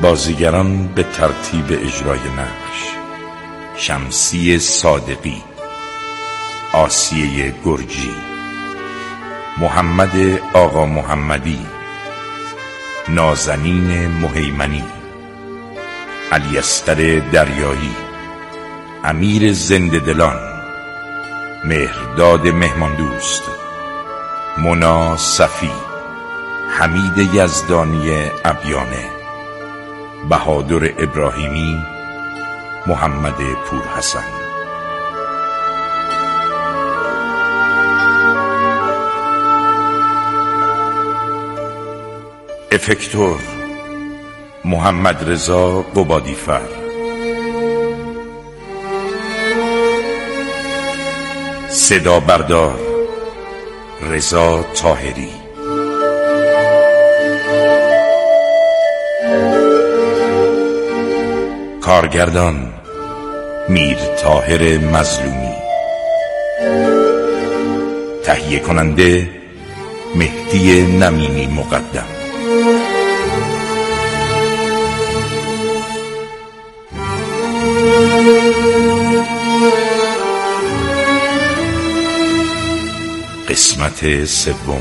بازیگران به ترتیب اجرای نقش: شمسی صادقی، آسیه گرجی، محمد آقا محمدی، نازنین مهیمنی، علی اصغر دریایی، امیر زنده دلان، مهرداد مهماندوست، مونا صفی، حمید یزدانی ابیانه، بهادر ابراهیمی، محمد پورحسن. افکتور: محمد رضا قبادیفر. صدا بردار: رضا طاهری. کارگردان: میر طاهر مظلومی. تهیه کننده: مهدی نمینی مقدم. قسمت سوم.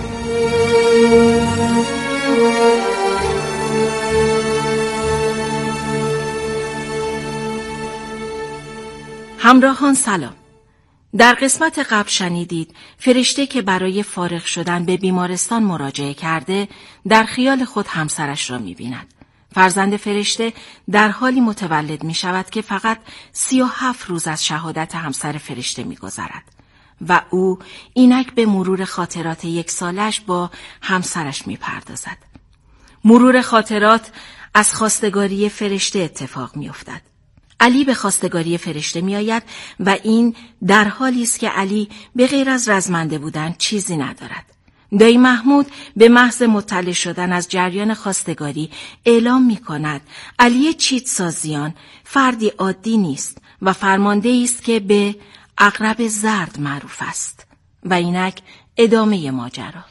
همراهان سلام. در قسمت قبل شنیدید فرشته که برای فارغ شدن به بیمارستان مراجعه کرده در خیال خود همسرش را می‌بیند. فرزند فرشته در حالی متولد می‌شود که فقط 37 روز از شهادت همسر فرشته می‌گذرد و او اینک به مرور خاطرات 1 سالش با همسرش می‌پردازد. مرور خاطرات از خواستگاری فرشته اتفاق می‌افتد. علی به خواستگاری فرشته می‌آید و این در حالی است که علی به غیر از رزمنده بودن چیزی ندارد. دایی محمود به محض مطلع شدن از جریان خواستگاری اعلام می‌کند علی چیتسازیان فردی عادی نیست و فرمانده‌ای است که به عقرب زرد معروف است. و اینک ادامه ماجرا.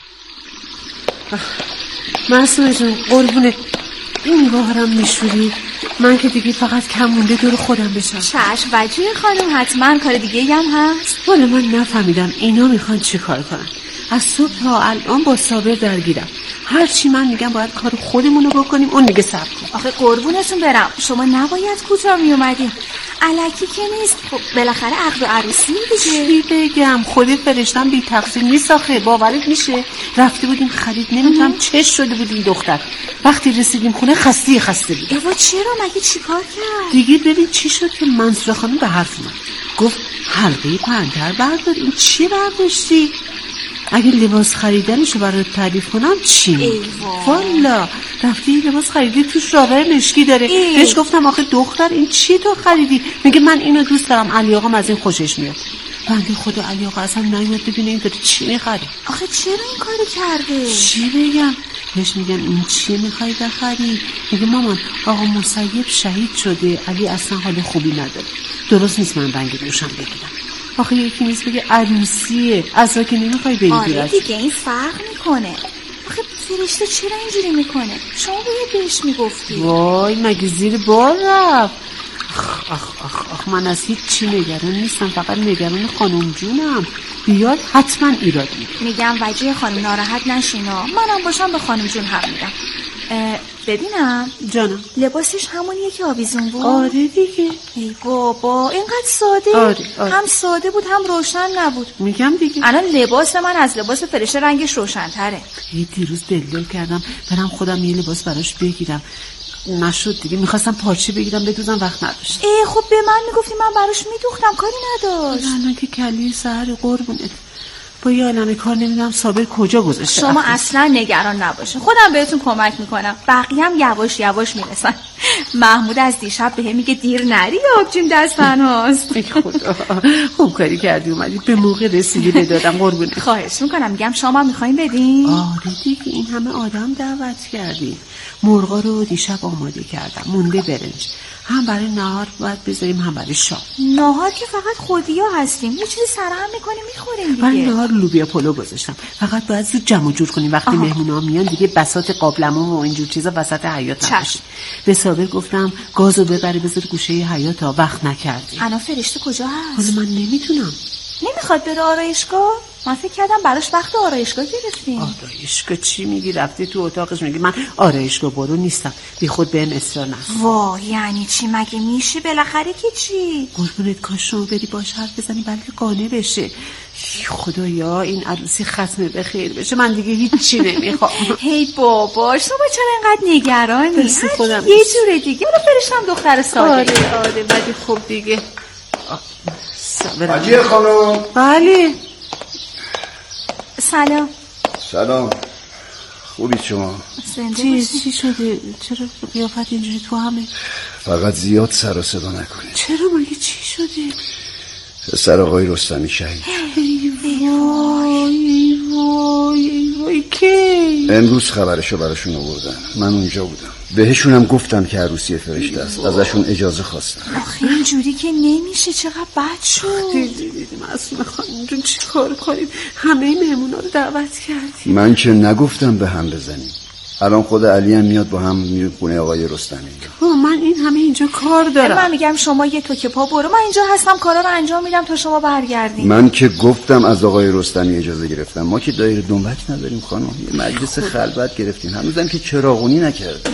معصومه جان قربونت، این نگاهرم میشوری؟ من که دیگه فقط کم مونده دور خودم بشم. چشم وجیه خانم، حتما کار دیگه هم هست. والا من نفهمیدم اینا میخوان چی کار کنن. از صبح تا الان با صابر درگیرم. هرچی من میگم باید کار خودمونو بکنیم، اون میگه صبر کن. آخه قربونتون برم، شما نباید کوتاه میومدین. الکی که نیست، خب بالاخره عقد و عروسی دیگه. چی بگم، خود فرشتم بی تقصیر نیست آخه. باورت میشه رفته بودیم خرید، نمیدونم چش شده بود این دختر. وقتی رسیدیم خونه خسته بود. ایوا چرا؟ مگه چی کار کرد؟ دیگه ببین چی شد که منصور خانم به حرف اومد. گفت حلقه پنتر بردار. این چی برداشتی؟ اگه لباس خریدنشو برات تعریف کنم چی؟ والا رفتی لباس خریدی توش رابر مشکی داره. بهش گفتم آخه دختر این چی تو خریدی؟ میگه من اینو دوست دارم، علی آقام از این خوشش میاد. بنده خدا علی آقا اصلا نمیاد ببینه این داره چی میخره. آخه چرا این کارو کرده؟ چی بگم؟ بهش میگم این چی میخوای بخری؟ میگه مامان آقا مسیب شهید شده، علی اصلا حال خوبی نداره، درست نیست من رنگ روشن بگیرم. آخه یکی نیست بگه عروسیه، از که نمیخوای بری آره بیرش. دیگه این فرق میکنه. آخه فرشته چرا اینجوری میکنه؟ شما باید بهش میگفتی. وای مگه زیر بار رفت. آخ من از هیچ چی نگران نیستم، فقط نگران خانم جونم. بیاد حتما ایراد میگم وجیه خانم ناراحت نشینا، منم باشم به خانم جون حق میدم. ببینم جانم، لباسش همونیه که آویزون بود؟ آره دیگه. ای بابا اینقدر ساده. آره. هم ساده بود هم روشن نبود. میگم دیگه الان لباس من از لباس فرشته رنگش روشن‌تره. دیروز دل کردم برم خودم یه لباس براش بگیرم، نشد دیگه. میخواستم پارچه بگیرم بدوزم، وقت نداشت. خب به من میگفتی من براش میدوختم، کاری نداشت. الان که کلی سهر قربونت با یه عالمه کار نمیدونم صابر کجا گذاشته. شما اصلا نگران نباشین، خودم بهتون کمک میکنم، بقیه هم یواش یواش میرسن. محمود از دیشب به هم میگه دیر نری، آبجیم دست تنهاست. ای خدا خوب کاری کردی اومدی به موقع رسیدی بدادم قربونت. خواهش میکنم. میگم شما میخواین بدین؟ آره دیگه این همه آدم دعوت کردی. مرغا رو دیشب آماده کردم، مونده برنج. هم برای نهار باید بذاریم هم برای شام. نهار که فقط خودیا هستیم، یه چیزی سرهم میکنیم میخوریم دیگه. برای نهار لوبیا پلو گذاشتم، فقط باید زود جمع جور کنیم وقتی مهمونا میان دیگه بساط قابلمه و اینجور چیزا وسط حیاط نباشه. به صابر گفتم گازو ببری بذار گوشه حیاط تا وقت نکردی. الان فرشته کجا هست؟ حالا من نمیتونم. نمیخواد بره آرایشگاه؟ من فکر کردم براش وقت آرایشگاه گرفتیم. آرایشگاه چی میگی؟ رفته تو اتاقش میگی من آرایشگاه برو نیستم، بی خود بهم اصرار نکن. واه یعنی چی؟ مگه میشه بالاخره که چی؟ قربونت کاش شما بری باش حرف بزنی بلکه قانع بشه. خدایا این عروسی ختمه به خیر بشه، من دیگه هیچی نمیخوام. هی بابا شما چرا اینقدر نگرانی؟ خودم یه جوره دیگه رو فرشتم دختر ساده. آره ولی خب دیگه. حاجی خانم. بله. سلام. خوبی شما؟ چی شده؟ چرا قیافت اینجوری تو همه؟ فقط زیاد سر و صدا نکنید. چرا مگه چی شده؟ پسر آقای رستمی شهید. وای کی؟ امروز خبرشو براشون آوردن، من اونجا بودم. بهشونم گفتم که عروسی فرشته است، ازشون اجازه خواستم. آخه اینجوری که نمیشه، چقدر بد شد. دیدیم معصومه خانم جون چی کار کنیم؟ همه مهمونا رو دعوت کردیم. من که نگفتم به هم بزنیم. الان خود علی هم میاد با هم میره خونه آقای رستمی. من این همه اینجا کار دارم. من میگم شما یه توکه پا برو، من اینجا هستم کارا رو انجام میدم تا شما برگردین. من که گفتم از آقای رستمی اجازه گرفتم. ما که دایره دنبک نداریم خانم، یه مجلس خلوت گرفتیم، هنوزم که چراغونی نکردیم.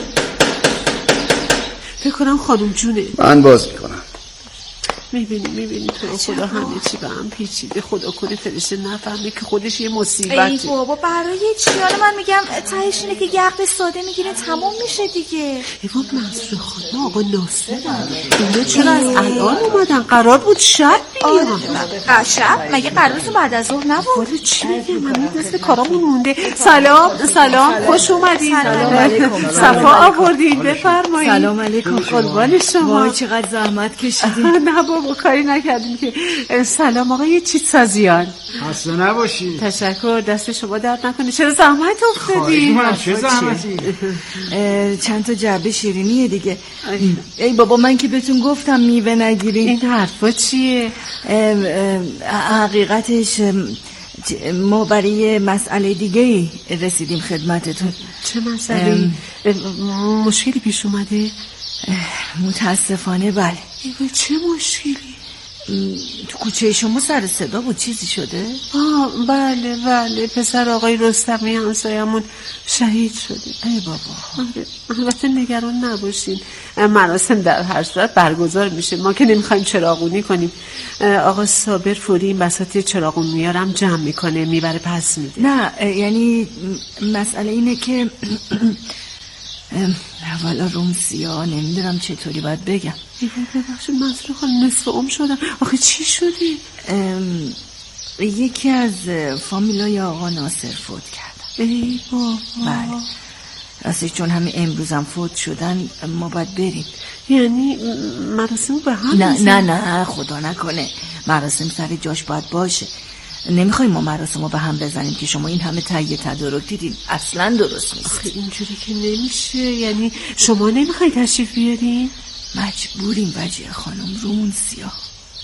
فکر کنم خانم جونه. من باز میکنم. میبینی تو خدا همه چی به هم پیچیده. خدا کنه فرشته نفهمه که خودش یه مصیبته. ای بابا برای چی؟ حالا من میگم تهش اینه که یقه ساده میگیره تمام میشه دیگه. ایوان منصور خانم آقا ناصر اینا چرا از الان اومدن؟ قرار بود شب بیان. شب؟ مگه قرار بود بعد از ظهر نبود؟ والا چی میگم من دست کارامون مونده. سلام خوش اومدین. سلام علیکم. صفا آوردین بفرمایید. سلام علیکم. قربان شما. وای چقدر زحمت کشیدین. نه بابا کاری نکردیم که. سلام آقای چیت سازیان. خسته نباشی. تشکر، دست شما درد نکنه. چرا زحمت افتادی؟ چه زحمتی؟ چند تا جعبه شیرینیه دیگه. ای بابا من که بهتون گفتم میوه نگیرین. این حرفا چیه؟ حقیقتش ما برای مسئله دیگه رسیدیم خدمتتون. چه مسئله؟ مشکلی پیش اومده؟ متاسفانه بله. چه مشکلی؟ تو کوچه شما سر صدا بود، چیزی شده؟ بله پسر آقای رستمی همسایمون شهید شده. ای بابا. البته نگران نباشین، مراسم در هر صورت برگزار میشه، ما که نمیخوایم چراغونی کنیم. آقا صابر فوری این بساط چراغون میارم جمع میکنه میبره پس میده. نه یعنی مسئله اینه که والا روم سیاه نمیدونم چطوری باید بگم. ببخشید منصور خانم نصف عمر شدم. آخه چی شده؟ یکی از فامیلای آقا ناصر فوت کردن. ای بابا. بله راستش چون همه امروزم فوت شدن ما باید بریم. یعنی مراسم به هم نه خدا نکنه، مراسم سر جاش باید باشه. نمیخوایم ما مراسمو به هم بزنیم که شما این همه تهیه تدارک دیدین، اصلا درست نیست. آخه اینجوری که نمیشه. یعنی شما نمیخوای تشریف بیارین؟ مجبوریم وجیه خانم، رومون سیاه.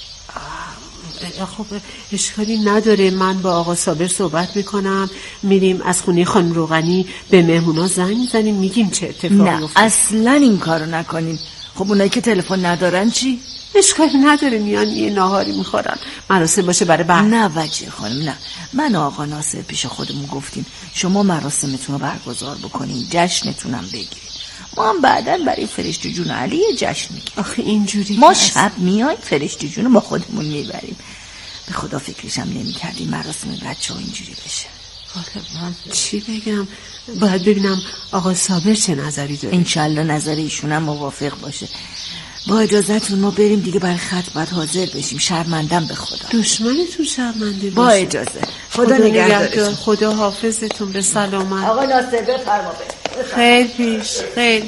خب اشکالی نداره، من با آقا صابر صحبت میکنم، میریم از خونه خانم روغنی به مهمونا زنگ میزنیم میگیم چه اتفاقی افتاد. نه اصلا این کارو نکنیم. خب اونایی که تلفن ندارن چی؟ اشکالی نداره، میان یه ناهاری میخورن، مراسم باشه برای بعد. نه وجیه خانم نه، من و آقا ناصر پیش خودمون گفتیم شما مراسمتون رو برگزار بکنین، جشنتونم بگیرین، ما هم بعداً برای فرشته جون علی جشن میگیریم. آخه اینجوری ما شب میایم فرشته جون رو با خودمون میبریم. به خدا فکرشم نمی‌کردیم مراسم بچه‌ها اینجوری بشه. من چی بگم؟ باید ببینم آقا صابر چه نظری داره. انشالله نظر ایشون هم موافق باشه. با اجازهتون ما بریم دیگه، برای خطبت حاضر بشیم. شرمندم به خدا. دشمنتون شرمنده باشه. با اجازه. خدا نگهدارتون. خدا حافظتون به سلامت. آقا ناصر بفرما. خیر پیش. خیر.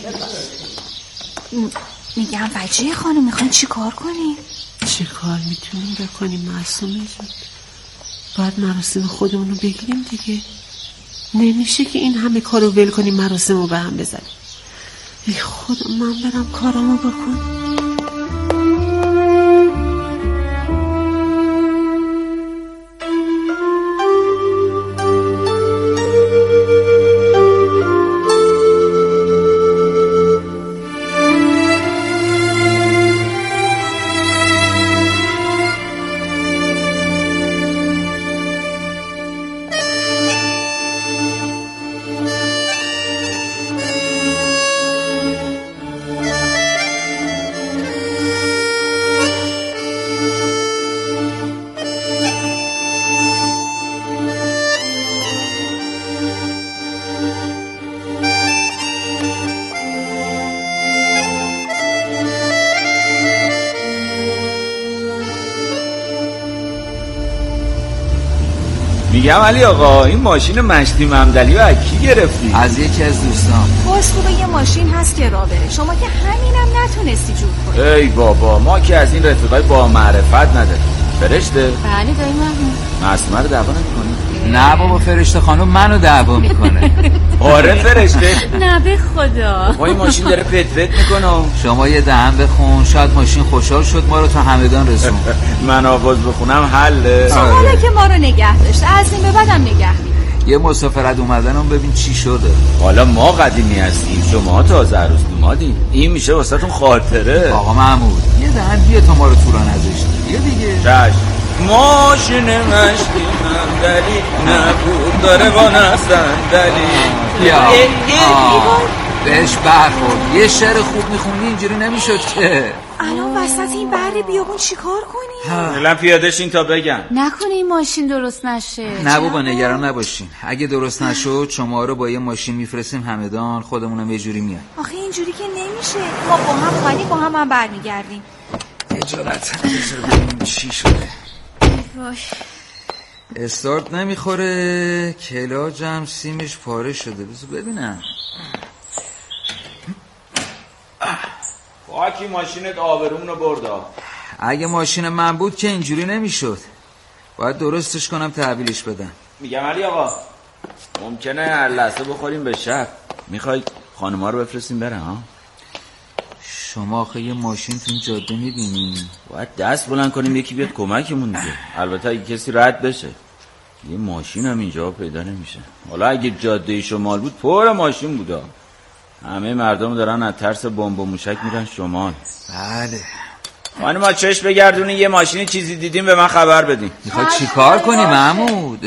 میگم وجیه خانم میخواین چی کار کنیم؟ چی کار میتونیم بکنیم معصومه جون؟ باید مراسم خودمون رو بگیریم دیگه. نمیشه که این همه کارو ول کنیم مراسم رو به هم بزنیم. ای خدا من برم کارامو بکن. میگم علی آقا این ماشین مشتی ممدلی رو از کی گرفتی؟ از یکی از دوستان. باز خوبه یه ماشین هست که راه بره، شما که همینم نتونستی جور کنی. ای بابا ما که از این رفیقای با معرفت نداریم. فرشته؟ بله دایی محمود. معصومه رو دعوا نمی‌کنی؟ نه بابا فرشته خانم منو دعوا میکنه. آره فرشته؟ نه به خدا. ما این ماشین داره پت پت میکنه. شما یه دهن بخون، شاید ماشین خوشحال شد ما رو تا همدان رسون. من آواز بخونم حله. حالا که ما رو نگه داشته از این به بعدم نگه می‌داره. یه مسافرت اومدنم ببین چی شده. حالا ما قدیمی هستیم شما تازه عروس اومدین، این میشه واسهتون خاطره. آقا محمود یه دهن بیا تا ما رو تو راه نذاشتی. بیا دیگه. چشم. ماشین مشتی ممدلی نبود داره با صندلی. بیا بهش برخورد. یه شعر خوب میخونی اینجوری نمیشد که. الان وسط این بحر بیابون چیکار کنی؟ الان پیاده شین تا بگم. نکنه این ماشین درست نشه. نه بابا نگران نباشین، اگه درست نشد شما رو با یه ماشین میفرستیم همدان، خودمونم یه جوری میاد. آخه اینجوری که نمیشه، ما با هم اومدیم با هم برمیگردیم. اجالتا بذار ببینیم چی شده. وای استارت نمیخوره، کلاجم سیمش پاره شده. بذار ببینم. خاکی ماشینت آبرومون رو بردا. اگه ماشین من بود که اینجوری نمیشد، باید درستش کنم تحویلش بدم. میگم علی آقا ممکنه هر لحظه بخوریم به شب، میخوای خانم‌ها رو بفرستیم برن ها؟ شما آخه یه ماشین تو این جاده میبینی؟ باید دست بلند کنیم یکی بیاد کمکمون دیگه. البته اگه کسی رد بشه. یه ماشین هم اینجا پیدا نمیشه. حالا اگه جاده شمال بود پر ماشین بودا. همه مردم دارن از ترس بمب و موشک میرن شمال. بله. ما چشم بگردونی یه ماشین چیزی دیدیم به من خبر بدین. میخوای چی کار کنی محمود؟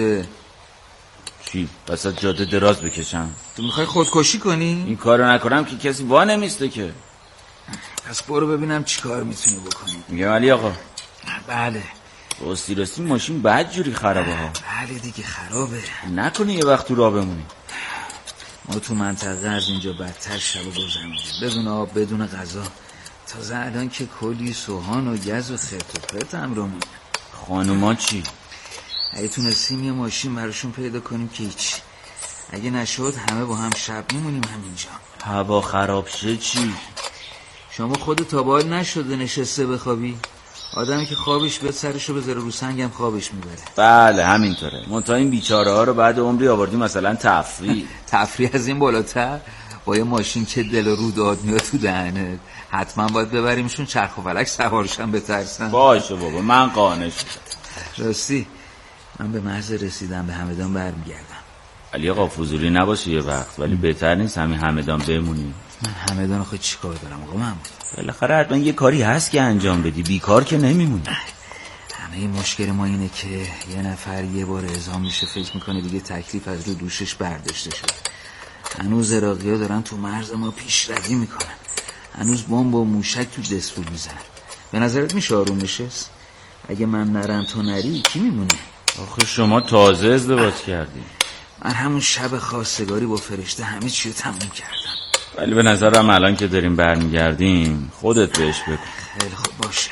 چی؟ وسط جاده دراز بکشم؟ تو میخوای خودکشی کنی؟ این کارو نکنم که کسی وا نمیسته که. پس برو ببینم چی کار میتونی بکنی. میگم علی آقا. بله. راستی ماشین بد جوری خرابه ها. بله دیگه خرابه. نکنی یه وقت تو راه بمونی. ما تو منطقه از اینجا بدتر شب و روز میدیم، بدون آب بدون غذا. تازه الان که کلی سوهان و گز و خرت و پرت هم رو میدن. خانوما چی؟ اگه تونستیم یه ماشین براشون پیدا کنیم که هیچ. اگه نشد همه با هم شب میمونیم همینجا. هوا خراب شه چی؟ شما خودت تا بال نشده نشسته بخوابی؟ آدمی که خوابش بیاد سرشو بذاره رو سنگم خوابش میبره. بله همینطوره. منتها این بیچاره ها رو بعد عمری آوردیم مثلا تفریح. تفریح از این بالاتر؟ با یه ماشین که دل و رو داد میاد تو دهنت. حتما باید ببریمشون چرخ و فلک سوارشن بترسن. باشه بابا من قانع شدم. راستی من به محض رسیدم به همدان برمیگردم. علی آقا فضولی نباشه یه وقت، ولی بهتر نیست همین همدان بمونی. من همدان آخه چی کار دارم آقا محمود؟ بالاخره حتما یه کاری هست که انجام بدی، بیکار که نمیمونی. همه این مشکل ما اینه که یه نفر یه بار اعزام میشه فکر میکنه دیگه تکلیف از رو دوشش برداشته شد. هنوز عراقی‌ها دارن تو مرز ما پیشروی میکنن، هنوز بمب و موشک تو دستور میزنن. به نظرت میشه آروم نشست؟ اگه من نرم تو نری کی میمونه؟ آخه شما تازه ازدواج کردی. من همون شب خواستگاری با فرشته همه چی رو تموم کردم. ولی به نظرم الان که داریم برمیگردیم خودت بهش بگو. خیلی خوب باشه.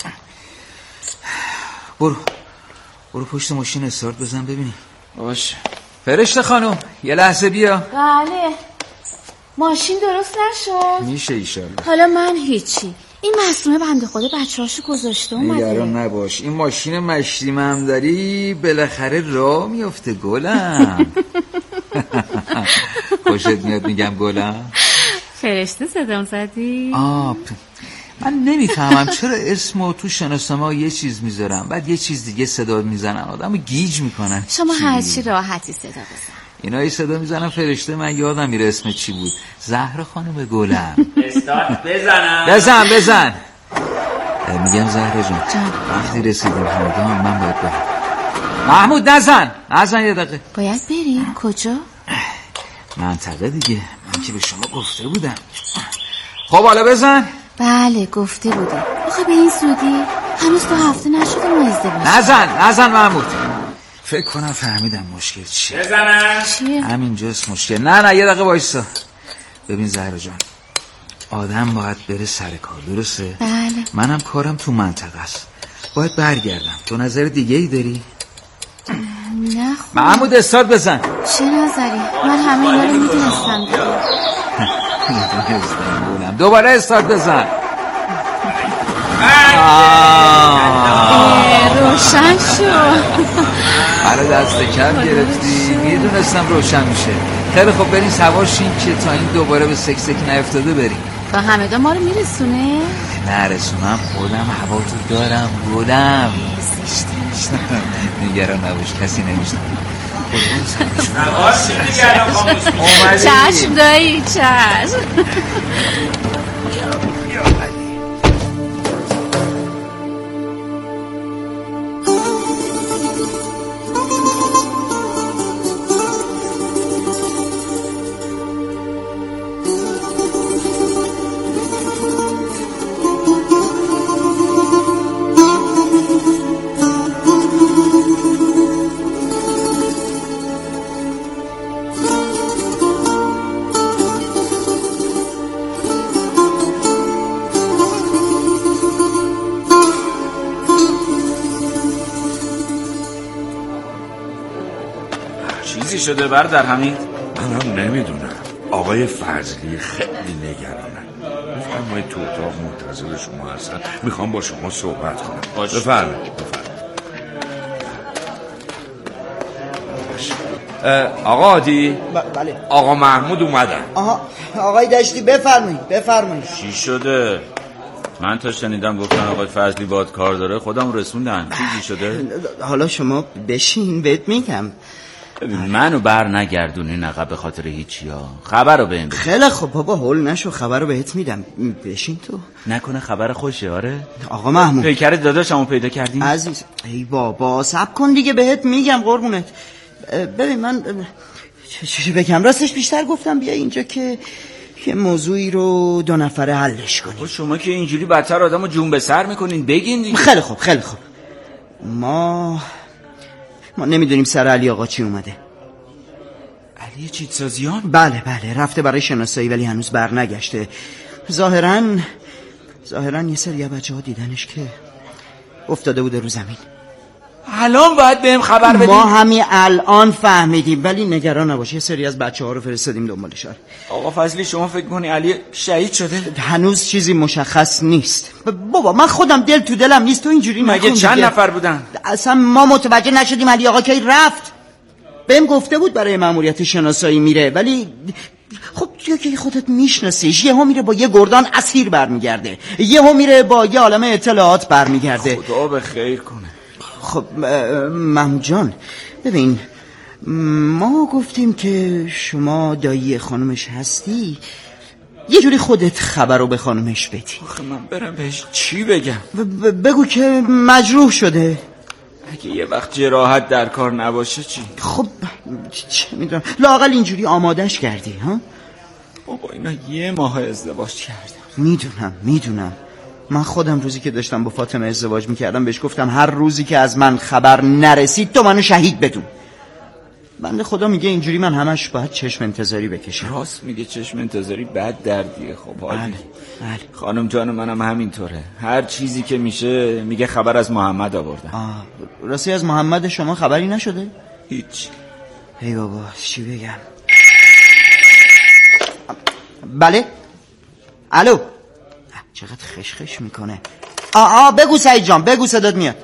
برو پشت ماشین استارت بزن ببینیم. باشه. فرشته خانم یه لحظه بیا. بله ماشین درست نشد؟ میشه ایشالله. حالا من هیچی. این معصومه بنده خدا بچه‌هاشو گذاشته اومده. نگران نباش، این ماشین مشتی ممدلی بالاخره راه میفته گلم. خوشت میاد میگم گلم؟ فرشته صدام زدی؟ من نمیفهمم چرا اسمو تو شناسنامه یه چیز میذارم بعد یه چیز دیگه صدا میزنن، آدمو گیج میکنن. شما هرچی راحتی صدا بزن. اینایی صدا میزنن فرشته، من یادم میره اسم چی بود. زهرا خانم گلم. استارت بزنم. بزن. میگم زهرا جان وقتی رسیدیم همگاه من باید برم. محمود نزن یه دقیقه. باید بریم کجا؟ منطقه دیگه، من که به شما گفته بودم. خب حالا بزن. بله گفته بودی. آخه به این زودی؟ هنوز 2 هفته نشده ما ازدواج. نزن محمود. فکر کنم فهمیدم مشکل چیه. بزنم. چیه؟ همینجاست مشکل. نه یه دقیقه وایسا. ببین زهرا جان، آدم باید بره سر کار، درسته؟ بله. منم کارم تو منطقه است، باید برگردم. تو نظر دیگه ای داری؟ نه خوب. محمود استارت بزن. چه نظری؟ من همه اینا رو میدونستم. دوباره استارت بزن. روشن شد. برای دست کم گرفتی، میدونستم روشن میشه. خیلی خب بریم سوار شین که تا این دوباره به سکسک نیفتاده بریم. تا همه ما رو میرسونه؟ نرسونم خودم هوا تو دارم گلم. نگران نباش کسی نمیشنه. چشم دایی چشم. شده برادر حمید؟ منم نمیدونم. آقای فضلی خیلی نگرانم. بفرمایید تو اتاق منتظر شما هستن، میخوام با شما صحبت کنم. بفرمایید. آقا عادی؟ بله. آقا محمود اومدن. آقای دشتی بفرمایید. چی شده؟ من تا شنیدم گفتن آقای فضلی باید کار داره خودم رسوندن. چیزی شده؟ حالا شما بشین بهت میگم. منو بر نگردونی نقب به خاطر هیچی ها. خبر رو بهم بده. خیلی خب بابا هول نشو، خبر رو بهت میدم. بشین تو. نکنه خبر خوشه؟ آره آقا محمود پیکر داداشمو پیدا کردین؟ عزیز ای بابا صبر کن دیگه بهت میگم قربونت. ببین من چی بگم، راستش بیشتر گفتم بیا اینجا که یه موضوعی رو 2 نفره حلش کنیم. شما که اینجوری بدتر آدمو جون به سر میکنین، بگین دیگه. خیلی خوب ما نمیدونیم سر علی آقا چی اومده. علی چیتسازیان؟ بله رفته برای شناسایی ولی هنوز بر نگشته. ظاهرا یه سری بچه ها دیدنش که افتاده بوده رو زمین. الان باید بهم خبر بدین. ما همین الان فهمیدیم ولی نگران نباش، یه سری از بچه ها رو فرستادیم دنبالش. آقا فضلی شما فکر کنی علی شهید شده؟ هنوز چیزی مشخص نیست بابا، من خودم دل تو دلم نیست. تو اینجوری مگه چند نفر بودن؟ اصلا ما متوجه نشدیم علی آقا کی رفت. بهم گفته بود برای مأموریت شناسایی میره ولی خب که خودت میشناسیش، یهو میره با یه گردان اسیر برمیگرده، یهو میره با یه عالمه اطلاعات برمیگرده. خدا به خیر کنه. خب محمود جان ببین، ما گفتیم که شما دایی خانمش هستی، یه جوری خودت خبر رو به خانمش بدی. آخه من برم بهش چی بگم؟ بگو که مجروح شده. اگه یه وقت جراحت در کار نباشه چی؟ خب چه میدونم، لااقل اینجوری آمادش کردی ها؟ بابا اینا 1 ماه ازدواج کردم. میدونم من خودم روزی که داشتم با فاطمه ازدواج میکردم بهش گفتم هر روزی که از من خبر نرسید تو منو شهید بدون. بنده خدا میگه اینجوری من همش باید چشم انتظاری بکشم. راست میگه، چشم انتظاری بد دردیه. خب حالی بله. خانم جان منم همینطوره، هر چیزی که میشه میگه خبر از محمد آوردن. راستی از محمد شما خبری نشده؟ هیچ. ای بابا چی بگم. بله الو، چقدر خشخش میکنه. بگو سعید جان بگو، صدات میاد.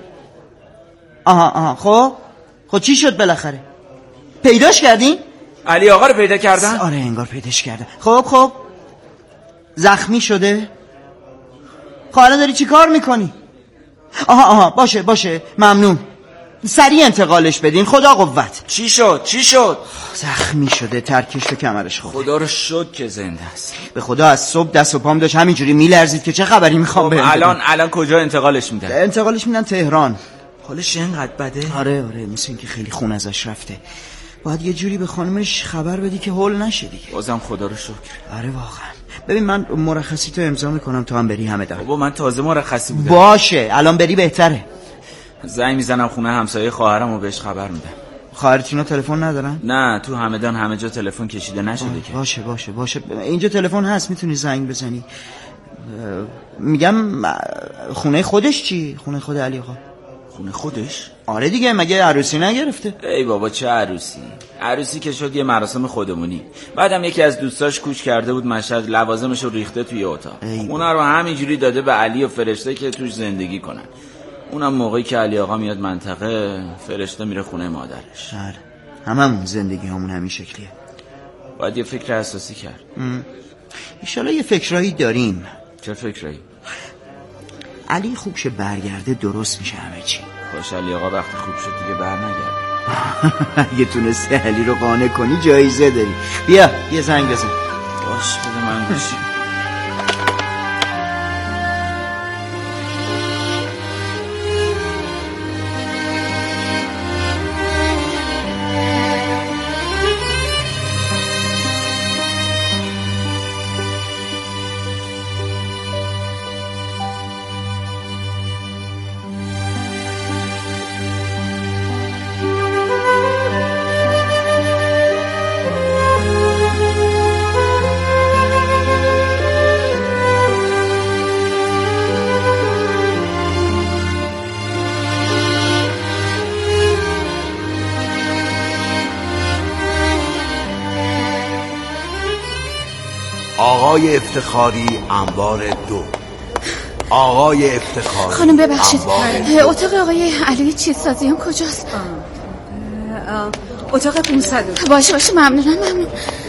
خب چی شد بالاخره؟ پیداش کردین؟ علی آقا رو پیدا کردن؟ آره انگار پیداش کردن. خب زخمی شده؟ حالا داری چی کار میکنی؟ آها باشه ممنون. سریع انتقالش بدین. خدا قوت. چی شد؟ زخمی شده، ترکش تو کمرش خورده. خدا رو شکر که زنده است. به خدا از صبح دست و پام داشت همینجوری میلرزید که چه خبری میخوام بهم. الان کجا انتقالش میدن؟ انتقالش میدن تهران. حالش اینقدر بده؟ آره مثل اینکه خیلی خون ازش رفته. باید یه جوری به خانمش خبر بدی که هول نشه دیگه. بازم خدا رو شکر. آره واقعا. ببین من مرخصی تو امضا میکنم تا هم بری همه دارم. بابا من تازه مرخصی بودم. باشه الان بری بهتره. زنگ میزنم خونه همسایه خواهرم و بهش خبر میدم. خواهرتینا تلفن ندارن؟ نه تو همدان همه جا تلفن کشیده نشده که. باشه اینجا تلفن هست میتونی زنگ بزنی. میگم خونه خودش چی؟ خونه خود علی آقا. خونه خودش؟ آره دیگه مگه عروسی نگرفته؟ ای بابا چه عروسی که شد یه مراسم خودمونی. بعدم یکی از دوستاش کوچ کرده بود مشهد، لوازمشو ریخته توی اتاق. اونا رو همینجوری داده به علی و فرشته که توش زندگی کنن. اونم موقعی که علی آقا میاد منطقه، فرشته میره خونه مادرش. آره هممون زندگی همون همین شکلیه. باید یه فکر اساسی کرد. ایشالا یه فکرایی داریم. چه فکرایی؟ علی خوب شه برگرده درست میشه همه چی. باشه علی آقا وقتی خوب شد دیگه برنگرد. اگه تونستی علی رو قانع کنی جایزه داری. بیا یه زنگ بزن. باش بده من گوشی. آقای افتخاری انبار 2. آقای افتخاری خانم ببخشید اتاق آقای علی چیزسازیان کجاست؟ اتاق 500. باشه ممنونم.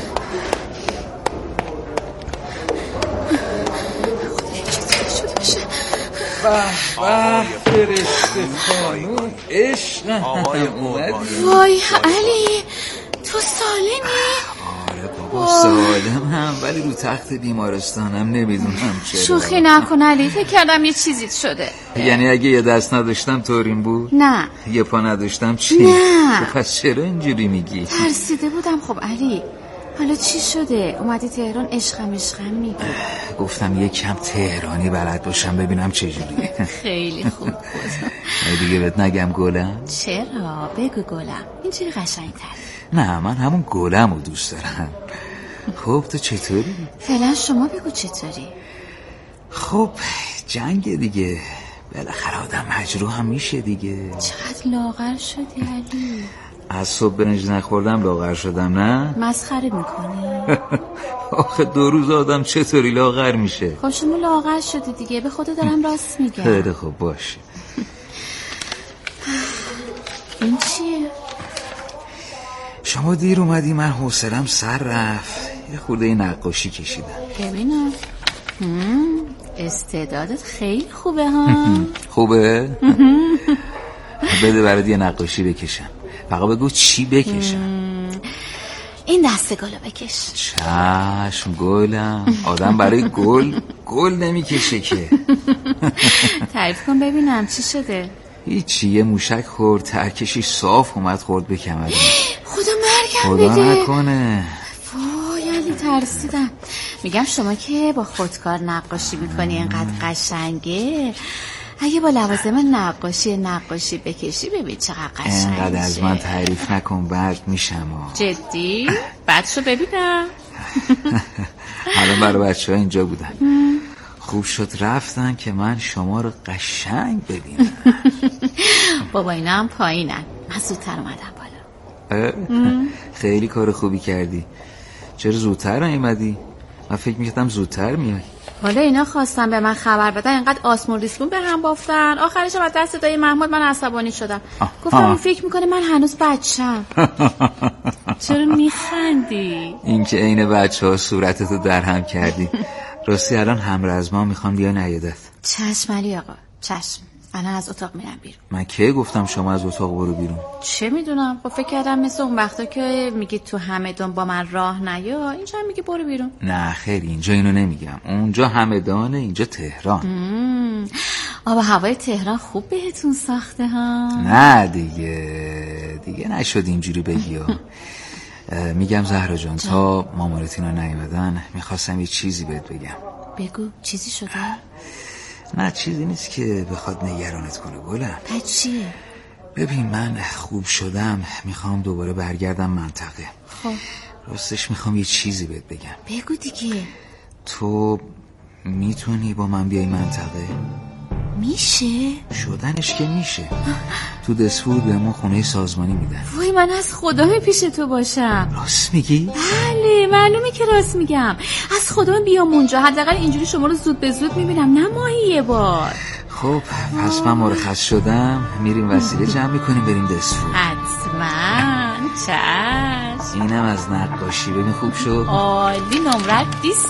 فرشته خانوم عشقم. وای علی تو سالمی؟ سالمم ولی رو تخت بیمارستانم نمیدونم چرا. شوخی نکن علی فکر کردم یه چیزیت شده. یعنی اگه یه دست نداشتم طورین بود؟ نه. یه پا نداشتم چی؟ نه. پس چرا اینجوری میگی؟ ترسیده بودم. خب علی حالا چی شده؟ اومدی تهران عشقم میگی. گفتم یه کم تهرانی بلد باشم ببینم چجوریه. خیلی خوب بود. دیگه بهت نگم گلم؟ چرا؟ بگو گلم اینجوری قشنگ‌تر. نه من همون گلم رو دوست دارم. خب تو چطوری؟ فعلا شما بگو چطوری؟ خب جنگ دیگه بالاخره آدم مجروح هم میشه دیگه. چقدر لاغر شدی علی. از صبح برنج نخوردم لاغر شدم نه؟ مسخره میکنی؟ آخه 2 روز آدم چطوری لاغر میشه؟ خب شما لاغر شدی دیگه. به خدا دارم راست میگم. خیلی خوب باشه. این چیه؟ شما دیر اومدی من حوصله‌ام سر رفت. یه خورده نقاشی کشیدم. ببینم. استعدادت خیلی خوبه ها. خوبه؟ بده برات یه نقاشی بکشم. فقط بگو چی بکشم. این دسته گلو بکش. چشم گلم. آدم برای گل نمیکشه که. تعریف کن ببینم چی شده. هیچی یه موشک خورد ترکشی صاف اومد خورد به کمرم. خدا مرگم بده. خدا نکنه. وای علی ترسیدم. میگم شما که با خودکار نقاشی میکنی اینقدر قشنگه، اگه با لوازم نقاشی بکشی ببین چقدر قشنگ اینقدر میشه. از من تعریف نکن برد میشم. جدی؟ بعدشو ببینم. الان برای بچه ها اینجا بودن. خوب شد رفتن که من شما رو قشنگ ببینم. بابا اینا هم پایینن. من زودتر اومدم بالا. خیلی کار خوبی کردی. چرا زودتر نیومدی؟ من فکر میکردم زودتر میای. حالا اینا خواستن به من خبر بدن اینقدر آسمون ریسمون به هم بافتن. آخرش بعد دست دایی محمود من عصبانی شدم. گفتم فکر میکنه من هنوز بچم. چرا میخندی؟ این که عین بچه ها صورتتو در هم کردی. راستی الان همرزما میخوام بیان عیادت. چشم علی آقا، چشم. الان از اتاق میرم بیرون. من کی گفتم شما از اتاق برو بیرون؟ چه میدونم، خب فکر کردم مثل اون وقتا که میگی تو همدان با من راه نیا، اینجا هم میگی برو بیرون. نه خیر، اینجا اینو نمیگم. اونجا همدانه، اینجا تهران. آب هوای تهران خوب بهتون ساخته ها. نه دیگه نشد اینجوری بگی ها. میگم زهرا جان تا مامورتینا نیومدن میخواستم یه چیزی بهت بگم. بگو، چیزی شده؟ نه چیزی نیست که بخواد نگرانت کنه گلم. چیه؟ ببین من خوب شدم، میخوام دوباره برگردم منطقه. خب راستش میخوام یه چیزی بهت بگم. بگو دیگه. تو میتونی با من بیای منطقه؟ میشه؟ شدنش که میشه. تو دسفود به ما خونه سازمانی میدن. وای من از خدا پیش تو باشم. راست میگی؟ بله معلومه که راست میگم. از خدا بیام اونجا، حداقل اینجوری شما رو زود به زود میبینم، نه ماهی یه بار. خب پس من مرخص شدم، میریم وسیله جمع میکنیم بریم دسفود. حتما. چشم. اینم از نقاشی، ببین خوب شد. عالی، نمرت 20.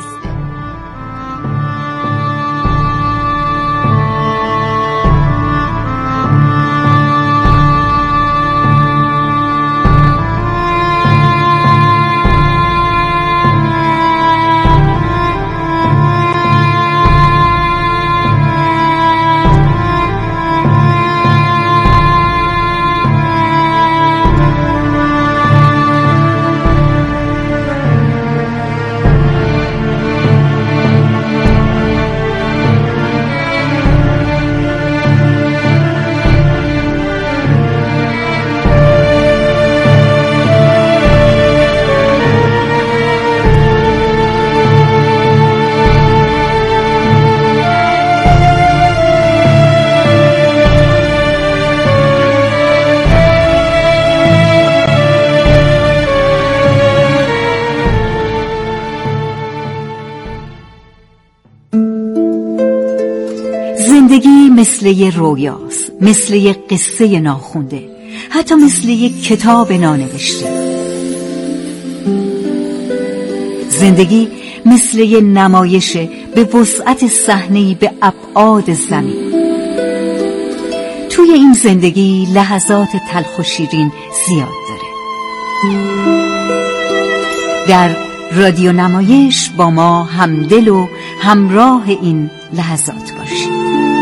زندگی مثل یه رویاست، مثل یه قصه ناخونده، حتی مثل یه کتاب نانوشته. زندگی مثل یه نمایش به وسعت صحنه‌ای به ابعاد زمین. توی این زندگی لحظات تلخ و شیرین زیاد داره. در رادیو نمایش با ما همدل و همراه این لحظات باشید.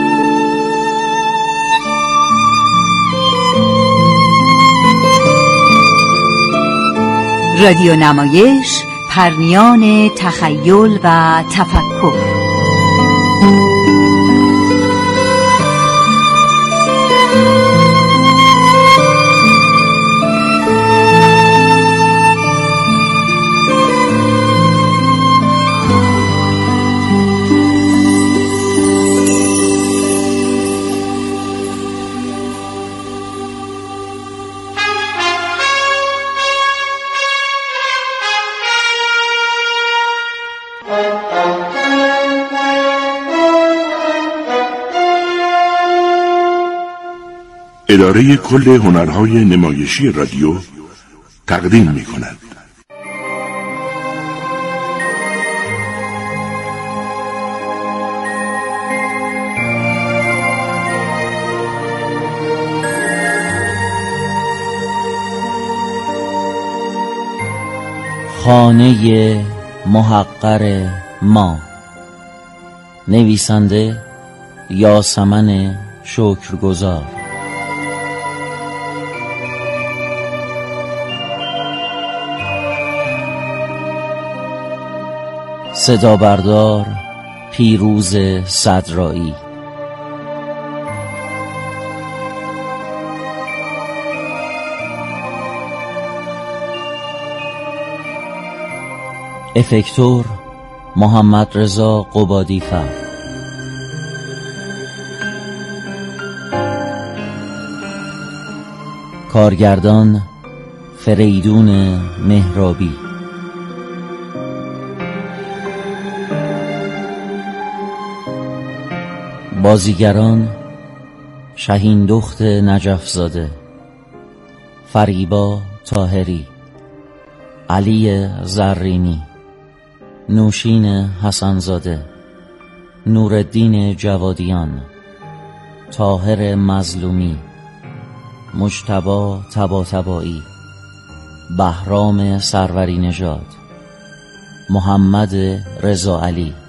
رادیو نمایش، پرنیان تخیل و تفکر. اداره کل هنرهای نمایشی رادیو تقدیم می‌کند. خانه محقر ما، نویسنده یاسمن شکرگزار. صدا بردار پیروز صدرایی. افکتور محمد رضا قبادی‌فر. کارگردان فریدون مهرابی. بازیگران شهیندخت نجف‌زاده، فریبا طاهری، علی زرینی، نوشین حسنزاده، نورالدین جوادیان، طاهر مظلومی، مجتبی طباطبایی، بهرام سروری نژاد، محمد رضا علی،